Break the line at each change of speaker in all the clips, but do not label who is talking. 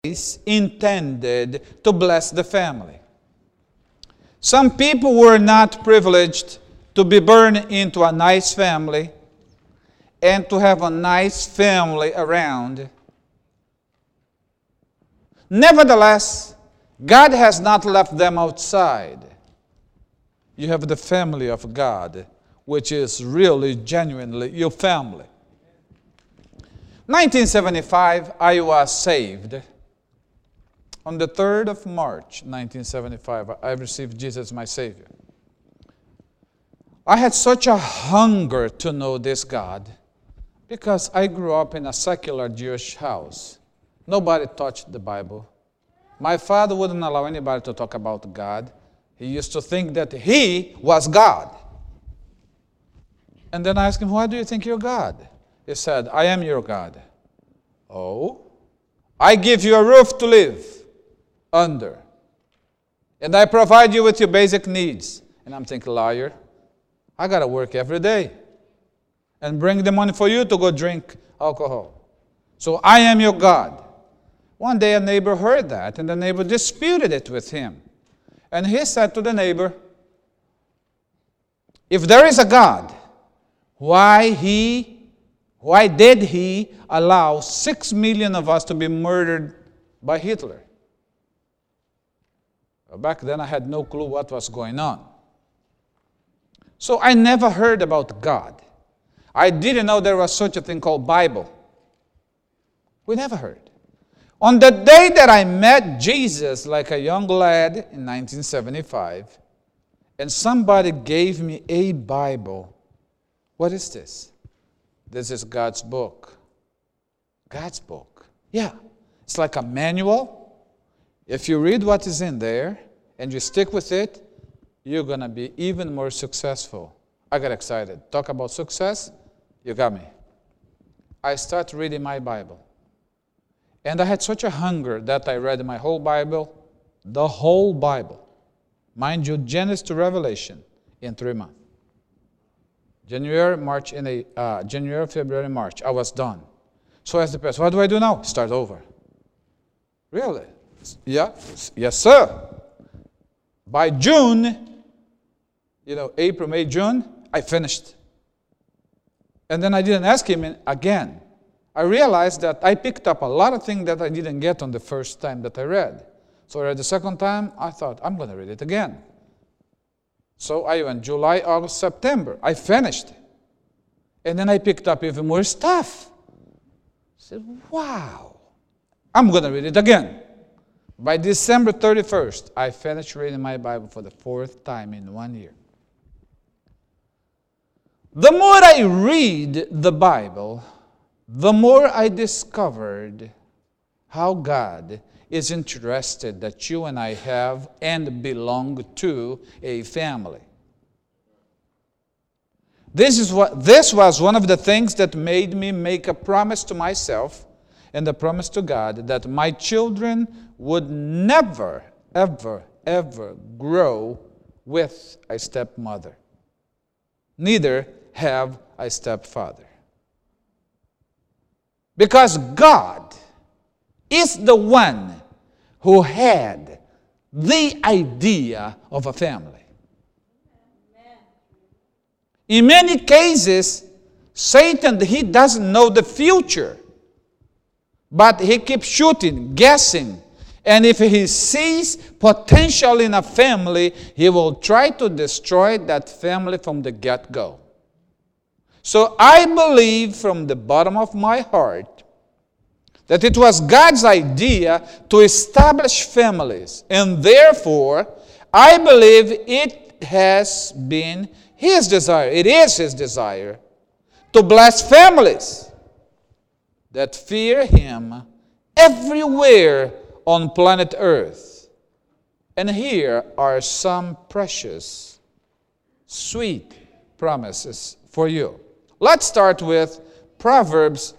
intended to bless the family. Some people were not privileged to be born into a nice family and to have a nice family around. Nevertheless, God has not left them outside. You have the family of God, which is really, genuinely your family. 1975, I was saved. On the 3rd of March, 1975, I received Jesus as my Savior. I had such a hunger to know this God because I grew up in a secular Jewish house. Nobody touched the Bible. My father wouldn't allow anybody to talk about God. He used to think that he was God. And then I asked him, why do you think you're God? He said, I am your God. Oh? I give you a roof to live under. And I provide you with your basic needs. And I'm thinking, liar, I got to work every day and bring the money for you to go drink alcohol. So I am your God. One day a neighbor heard that, and the neighbor disputed it with him. And he said to the neighbor, if there is a God, why did he allow 6 million of us to be murdered by Hitler? Well, back then I had no clue what was going on. So I never heard about God. I didn't know there was such a thing called Bible. We never heard. On the day that I met Jesus like a young lad in 1975, and somebody gave me a Bible. What is this? This is God's book. God's book. Yeah. It's like a manual. If you read what is in there and you stick with it, you're going to be even more successful. I got excited. Talk about success, you got me. I start reading my Bible. And I had such a hunger that I read my whole Bible, the whole Bible. Mind you, Genesis to Revelation in 3 months. January, February, March, I was done. So I asked the pastor, what do I do now? Start over. Really? Yeah? Yes, sir. By June, April, May, June, I finished. And then I didn't ask him again. I realized that I picked up a lot of things that I didn't get on the first time that I read. So I read the second time, I thought, I'm going to read it again. So I went July, August, September. I finished. And then I picked up even more stuff. I said, wow, I'm going to read it again. By December 31st, I finished reading my Bible for the 4th time in 1 year. The more I read the Bible, the more I discovered how God is interested that you and I have and belong to a family. This was one of the things that made me make a promise to myself and a promise to God that my children would never, ever, ever grow with a stepmother. Neither have a stepfather. Because God is the one who had the idea of a family. In many cases, Satan, he doesn't know the future. But he keeps shooting, guessing. And if he sees potential in a family, he will try to destroy that family from the get-go. So I believe from the bottom of my heart that it was God's idea to establish families. And therefore, I believe it has been His desire. It is His desire to bless families that fear Him everywhere on planet Earth. And here are some precious, sweet promises for you. Let's start with Proverbs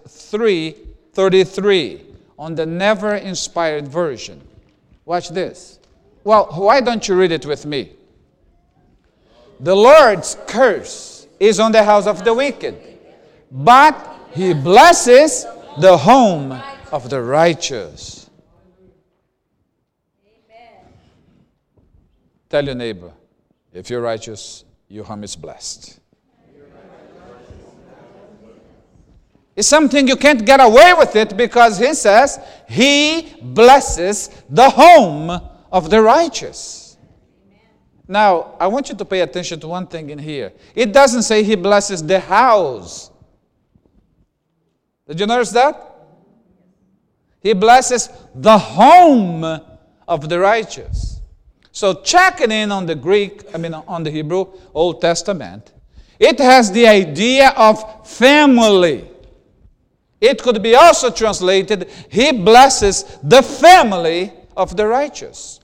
3:33 on the Never Inspired version. Watch this. Well, why don't you read it with me? The Lord's curse is on the house of the wicked, but He blesses the home of the righteous. Tell your neighbor, if you're righteous, your home is blessed. It's something you can't get away with it because he says he blesses the home of the righteous. Now, I want you to pay attention to one thing in here. It doesn't say he blesses the house. Did you notice that? He blesses the home of the righteous. So checking in on the on the Hebrew Old Testament, it has the idea of family. It could be also translated, he blesses the family of the righteous.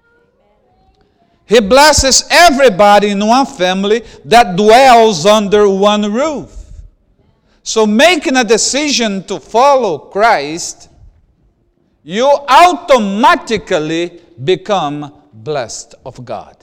He blesses everybody in one family that dwells under one roof. So making a decision to follow Christ, you automatically become blessed of God.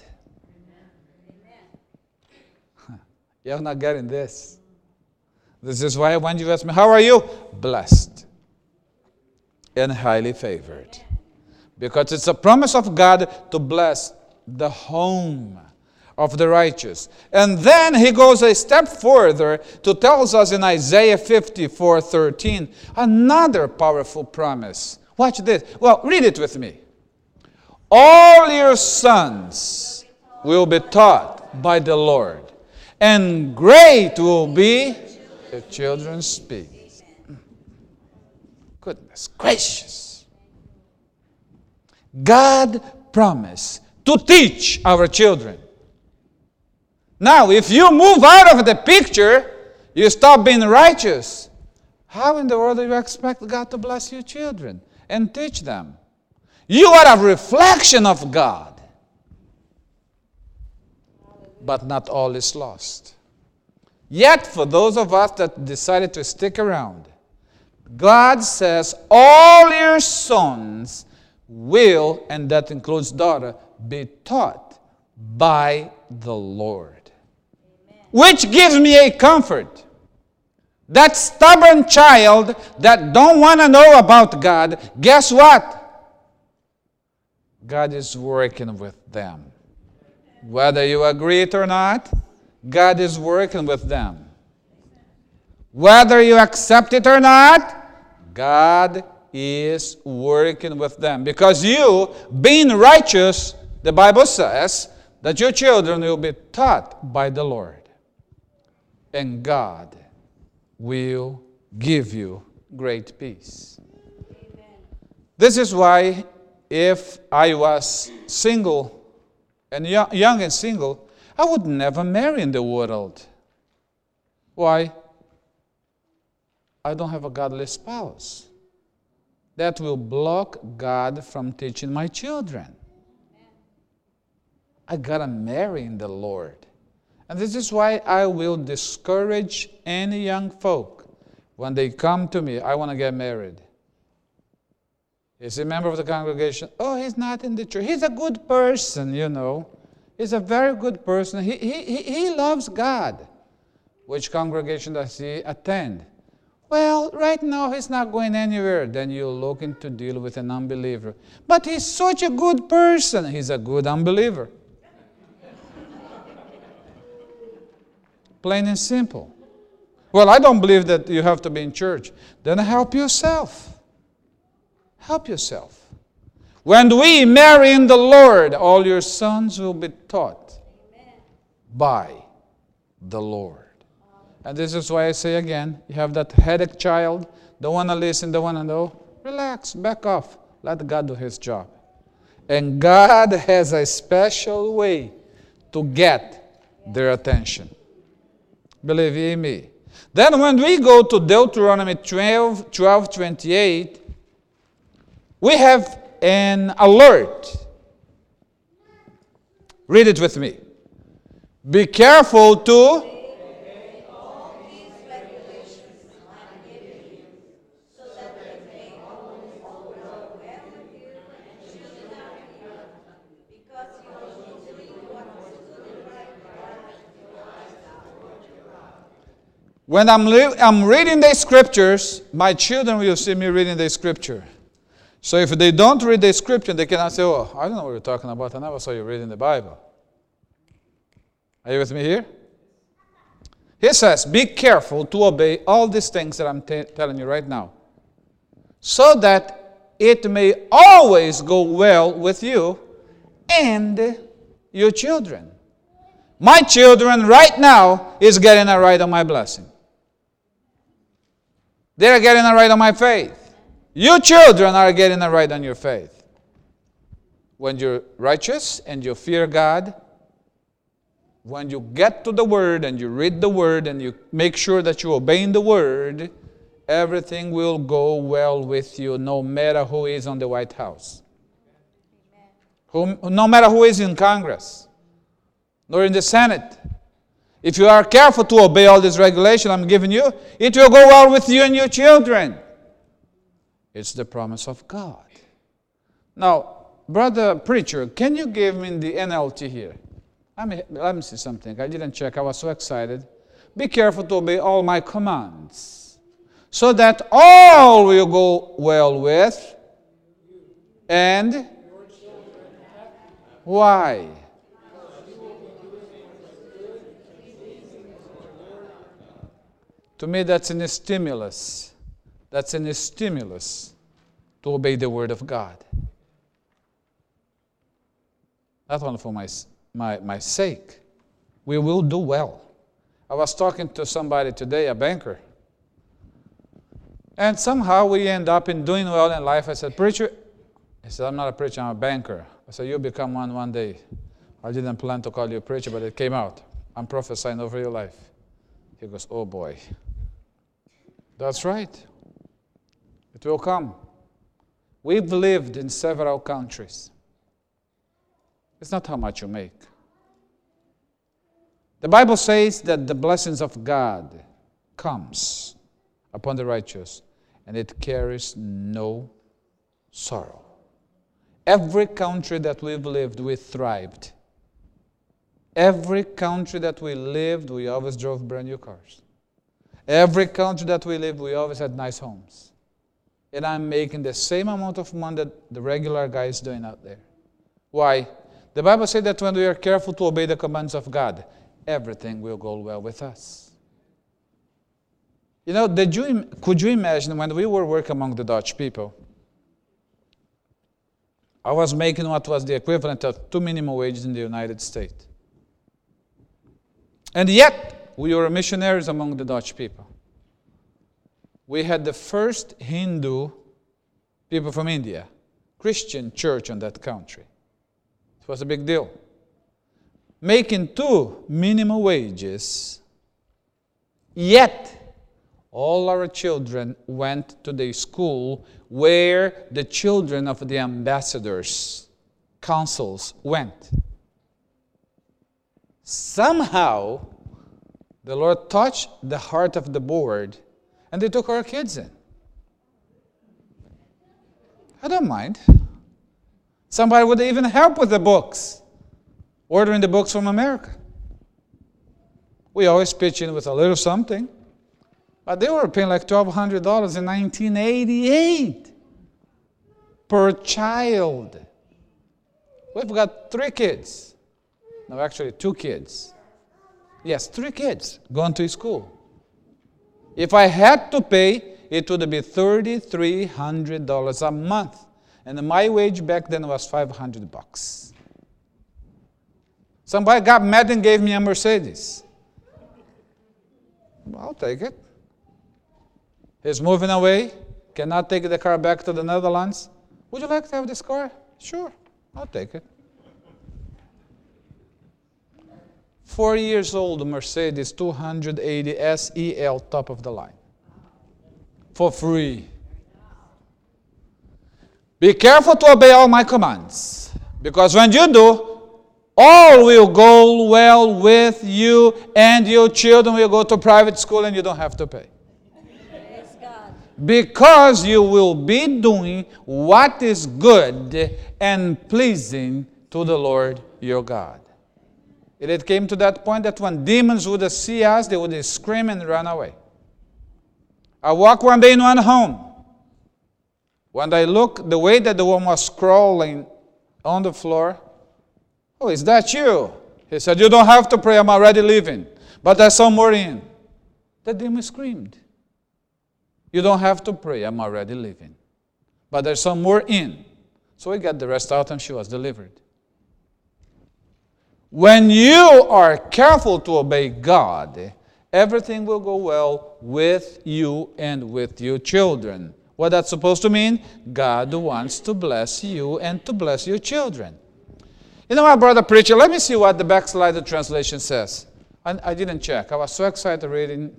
You're not getting this. This is why when you ask me, how are you? Blessed and highly favored. Because it's a promise of God to bless the home of the righteous. And then he goes a step further to tell us in Isaiah 54:13, another powerful promise. Watch this. Well, read it with me. All your sons will be taught by the Lord, and great will be your children's peace. Goodness gracious. God promised to teach our children. Now, if you move out of the picture, you stop being righteous. How in the world do you expect God to bless your children and teach them? You are a reflection of God. But not all is lost. Yet, for those of us that decided to stick around, God says, all your sons will, and that includes daughter, be taught by the Lord. Amen. Which gives me a comfort. That stubborn child that don't want to know about God, guess what? God is working with them. Whether you agree it or not, God is working with them. Whether you accept it or not, God is working with them. Because you, being righteous, the Bible says that your children will be taught by the Lord. And God will give you great peace. Amen. This is why if I was single and young and single, I would never marry in the world. Why? I don't have a godly spouse. That will block God from teaching my children. I gotta marry in the Lord. And this is why I will discourage any young folk when they come to me, I want to get married. He's a member of the congregation. Oh, he's not in the church. He's a good person, you know. He's a very good person. He loves God. Which congregation does he attend? Well, right now he's not going anywhere. Then you're looking to deal with an unbeliever. But he's such a good person. He's a good unbeliever. Plain and simple. Well, I don't believe that you have to be in church. Then help yourself. Help yourself. When we marry in the Lord, all your sons will be taught by the Lord. And this is why I say again, you have that headache child, don't want to listen, don't want to know. Relax, back off. Let God do his job. And God has a special way to get their attention. Believe you me. Then when we go to Deuteronomy 12:28, we have an alert. Read it with me. Be careful to obey all these regulations I'm giving you, so that they may always go well with you and choose not the other, because you will do what is good and right in your eyes. When I'm reading the scriptures, my children will see me reading the scripture. So if they don't read the scripture, they cannot say, oh, I don't know what you're talking about. I never saw you reading the Bible. Are you with me here? He says, be careful to obey all these things that I'm telling you right now, so that it may always go well with you and your children. My children right now is getting a ride on my blessing. They're getting a ride on my faith. Your children are getting a ride on your faith. When you're righteous and you fear God, when you get to the Word and you read the Word and you make sure that you're obeying the Word, everything will go well with you, no matter who is on the White House. No matter who is in Congress, nor in the Senate. If you are careful to obey all this regulation I'm giving you, it will go well with you and your children. It's the promise of God. Now, brother preacher, can you give me the NLT here? Let me see something. I didn't check. I was so excited. Be careful to obey all my commands, so that all will go well with, and why? To me, that's a stimulus. That's a stimulus to obey the Word of God. Not only for my sake. We will do well. I was talking to somebody today, a banker. And somehow we end up in doing well in life. I said, preacher. He said, I'm not a preacher, I'm a banker. I said, you'll become one day. I didn't plan to call you a preacher, but it came out. I'm prophesying over your life. He goes, oh boy. That's right. It will come. We've lived in several countries. It's not how much you make. The Bible says that the blessings of God comes upon the righteous, and it carries no sorrow. Every country that we've lived, we thrived. Every country that we lived, we always drove brand new cars. Every country that we lived, we always had nice homes. And I'm making the same amount of money that the regular guy is doing out there. Why? The Bible says that when we are careful to obey the commands of God, everything will go well with us. You know, could you imagine when we were working among the Dutch people, I was making what was the equivalent of 2 minimum wages in the United States. And yet, we were missionaries among the Dutch people. We had the first Hindu people from India, Christian church in that country. It was a big deal. Making 2 minimum wages, yet all our children went to the school where the children of the ambassadors, consuls went. Somehow, the Lord touched the heart of the board, and they took our kids in. I don't mind. Somebody would even help with the books, ordering the books from America. We always pitch in with a little something. But they were paying like $1,200 in 1988 per child. We've got 3 kids. No, actually 2 kids. Yes, 3 kids going to school. If I had to pay, it would be $3,300 a month. And my wage back then was $500. Somebody got mad and gave me a Mercedes. Well, I'll take it. He's moving away, cannot take the car back to the Netherlands. Would you like to have this car? Sure, I'll take it. 4 years old Mercedes 280 SEL, top of the line. For free. Be careful to obey all my commands, because when you do, all will go well with you, and your children will go to private school and you don't have to pay. Because you will be doing what is good and pleasing to the Lord your God. It came to that point that when demons would see us, they would scream and run away. I walked one day in one home. When I looked the way that the woman was crawling on the floor, oh, is that you? He said, you don't have to pray, I'm already leaving. But there's some more in. The demon screamed. You don't have to pray, I'm already leaving. But there's some more in. So we got the rest out and she was delivered. When you are careful to obey God, everything will go well with you and with your children. What that's supposed to mean? God wants to bless you and to bless your children. You know what, brother preacher, let me see what the backslider translation says. I didn't check. I was so excited reading.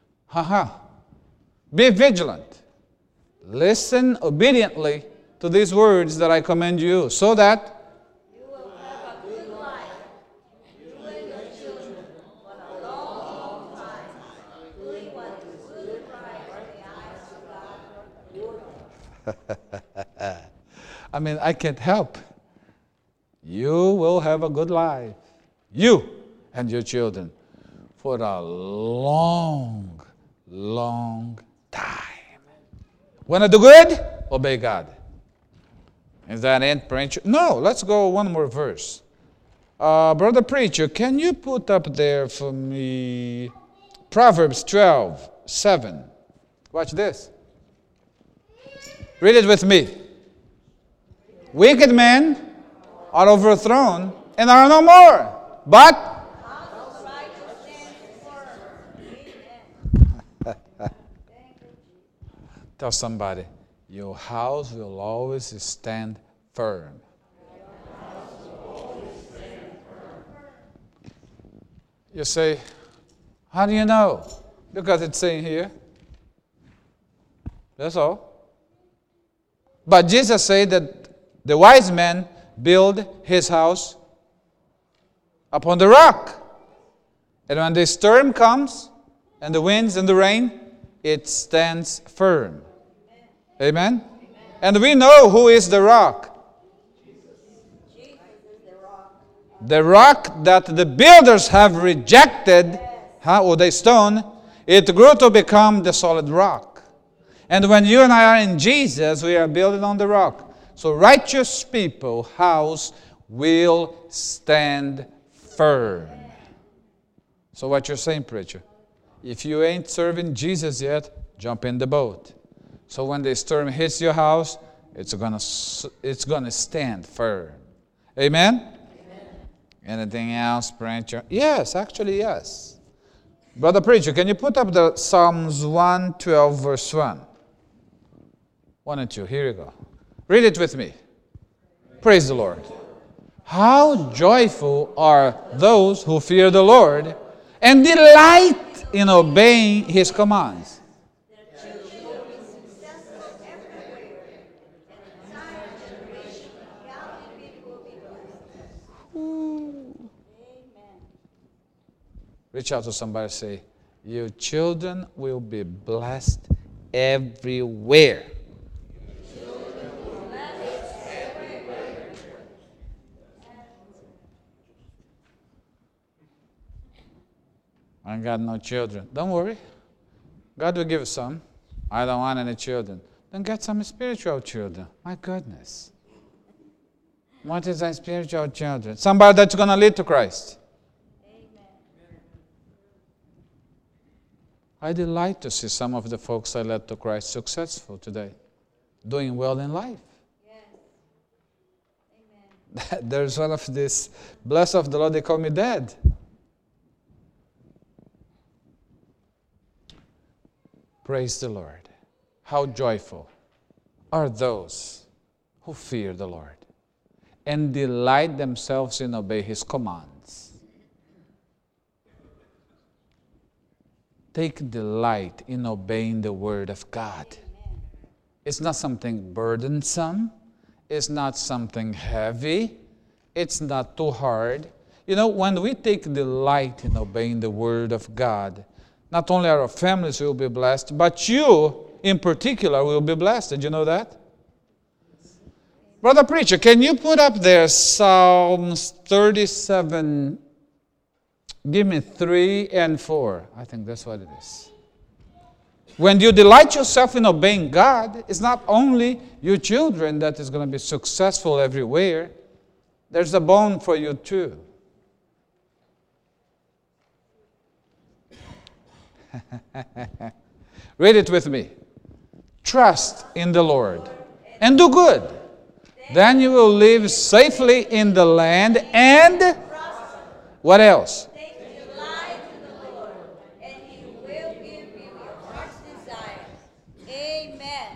Be vigilant. Listen obediently to these words that I command you, so that
you will have a good life, you and your children, for a long time, doing what is good right in the eyes of God.
I mean, I can't help. You will have a good life, you and your children, for a long, long time. Want to do good? Obey God. Is that it, preacher? No, let's go one more verse. Brother preacher, can you put up there for me Proverbs 12:7? Watch this. Read it with me. Wicked men are overthrown and are no more, but tell somebody, your house will always stand firm. You say, how do you know? Because it's saying here. That's all. But Jesus said that the wise man build his house upon the rock. And when the storm comes, and the winds and the rain, it stands firm. Amen? And we know who is the rock.
Jesus is the rock.
The rock that the builders have rejected, or the stone, it grew to become the solid rock. And when you and I are in Jesus, we are building on the rock. So righteous people's house will stand firm. So what you're saying, preacher? If you ain't serving Jesus yet, jump in the boat. So when the storm hits your house, it's gonna stand firm. Amen?
Amen.
Anything else, preacher? Yes, actually yes. Brother preacher, can you put up the Psalms 112 verse 1? 1 and 2, here you go. Read it with me. Praise the Lord. How joyful are those who fear the Lord and delight in obeying His commands. Reach out to somebody and say, your children will be blessed everywhere. I ain't got no children. Don't worry. God will give you some. I don't want any children. Then get some spiritual children. My goodness. What is a spiritual children? Somebody that's going to lead to Christ. I delight to see some of the folks I led to Christ successful today, doing well in life.
Yes. Amen.
There's one of this, blessed of the Lord, they call me dad. Praise the Lord. How joyful are those who fear the Lord and delight themselves in obey His commands. Take delight in obeying the Word of God. It's not something burdensome. It's not something heavy. It's not too hard. You know, when we take delight in obeying the Word of God, not only our families will be blessed, but you in particular will be blessed. Did you know that? Brother Preacher, can you put up there Psalms 37? Give me 3 and 4. I think that's what it is. When you delight yourself in obeying God, it's not only your children that is going to be successful everywhere. There's a bone for you too. Read it with me. Trust in the Lord and do good. Then you will live safely in the land and what else?
Take delight in the Lord, and He will give you your heart's desire. Amen.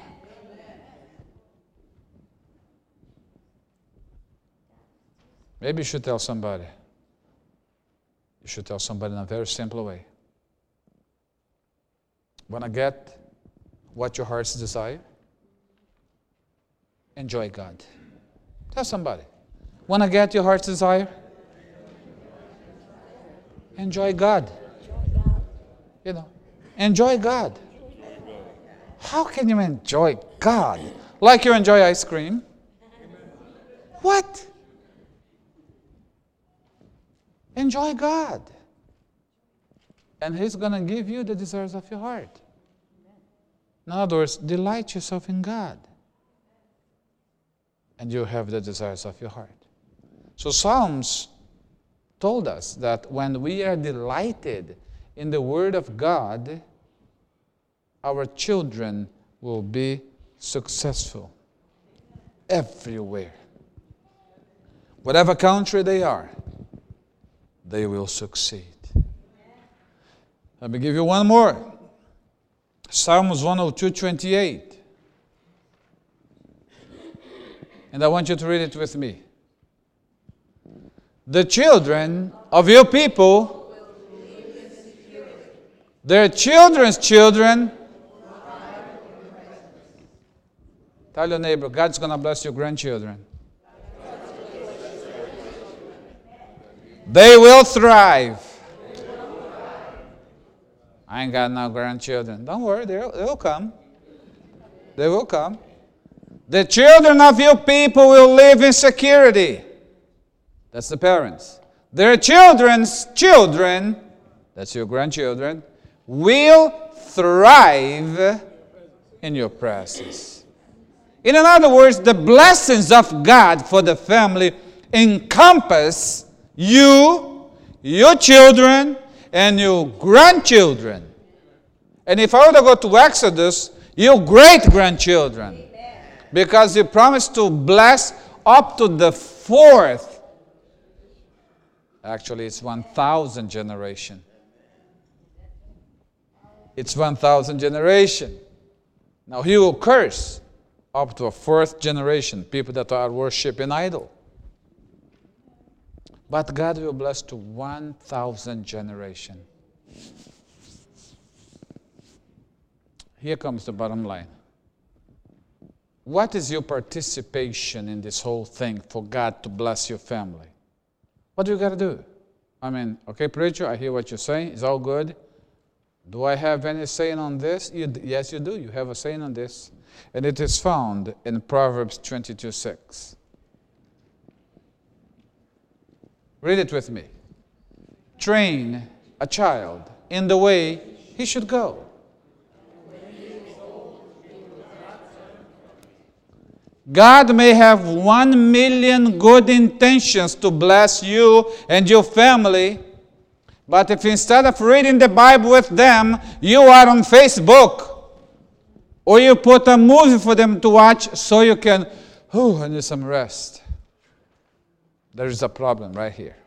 Maybe you should tell somebody. You should tell somebody in a very simple way. Want to get what your heart's desire? Enjoy God. Tell somebody. Want to get your heart's desire? Enjoy God. You know, enjoy God. How can you enjoy God? Like you enjoy ice cream? What? Enjoy God. And He's going to give you the desires of your heart. In other words, delight yourself in God. And you have the desires of your heart. So Psalms told us that when we are delighted in the Word of God, our children will be successful everywhere. Whatever country they are, they will succeed. Let me give you one more. Psalms 102:28. And I want you to read it with me. The children of your people, their children's children. Tell your neighbor, God's going to bless your grandchildren. They will thrive. I ain't got no grandchildren. Don't worry, they'll come. They will come. The children of your people will live in security. That's the parents. Their children's children, that's your grandchildren, will thrive in your presence. In other words, the blessings of God for the family encompass you, your children, and your grandchildren. And if I were to go to Exodus, your great-grandchildren. Because He promised to bless up to the fourth. Actually, it's 1,000 generation. It's 1,000 generation. Now He will curse up to a fourth generation, people that are worshiping idol. But God will bless to 1,000 generation. Here comes the bottom line. What is your participation in this whole thing for God to bless your family? What do you got to do? I mean, okay, preacher, I hear what you're saying. It's all good. Do I have any saying on this? Yes, you do. You have a saying on this. And it is found in Proverbs 22:6. Read it with me. Train a child in the way he should go. God may have 1 million good intentions to bless you and your family, but if instead of reading the Bible with them, you are on Facebook, or you put a movie for them to watch so you can, I need some rest. There is a problem right here.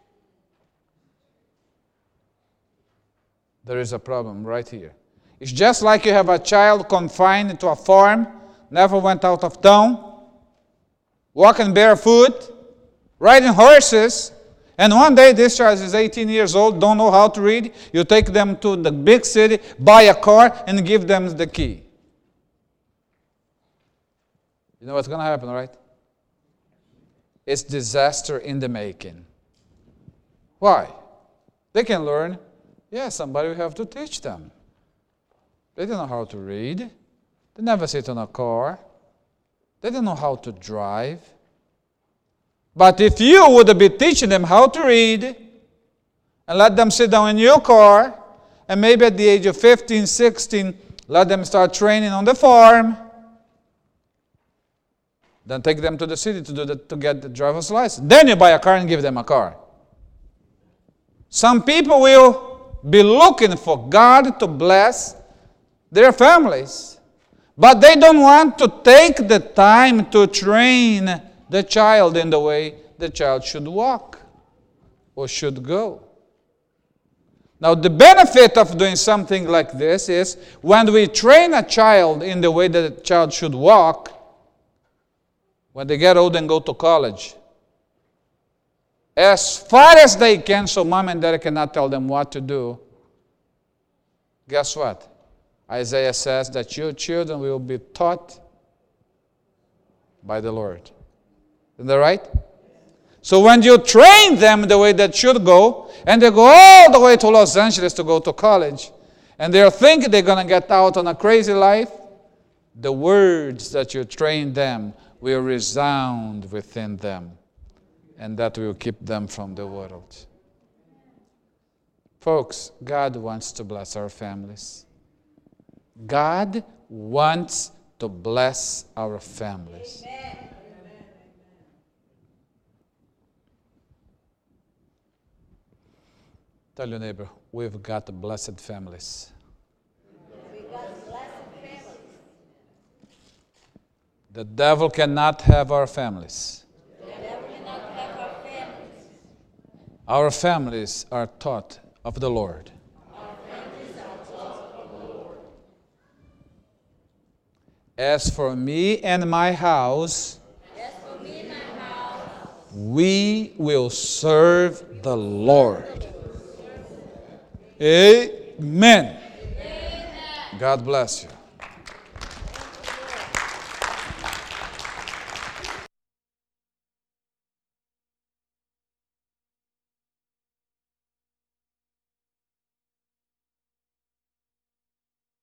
There is a problem right here. It's just like you have a child confined to a farm, never went out of town, walking barefoot, riding horses, and one day this child is 18 years old, don't know how to read. You take them to the big city, buy a car, and give them the key. You know what's going to happen, right? It's disaster in the making. Why? They can learn. Yeah, somebody will have to teach them. They don't know how to read. They never sit in a car. They don't know how to drive. But if you would be teaching them how to read and let them sit down in your car, and maybe at the age of 15, 16, let them start training on the farm, then take them to the city to get the driver's license. Then you buy a car and give them a car. Some people will be looking for God to bless their families. But they don't want to take the time to train the child in the way the child should walk or should go. Now, the benefit of doing something like this is when we train a child in the way that the child should walk, when they get old and go to college, as far as they can, so mom and dad cannot tell them what to do, guess what? Isaiah says that your children will be taught by the Lord. Isn't that right? So when you train them the way that should go, and they go all the way to Los Angeles to go to college, and they're thinking they're going to get out on a crazy life, the words that you train them will resound within them, and that will keep them from the world. Folks, God wants to bless our families. God wants to bless our families.
Amen.
Tell your neighbor, we've got blessed families.
We got blessed families.
The devil cannot have our families.
The devil cannot have our families.
Our families are taught of the Lord.
Our families are taught of the Lord.
As for me and my house,
As for me and my house,
we will serve the Lord. Amen.
amen.
God bless you.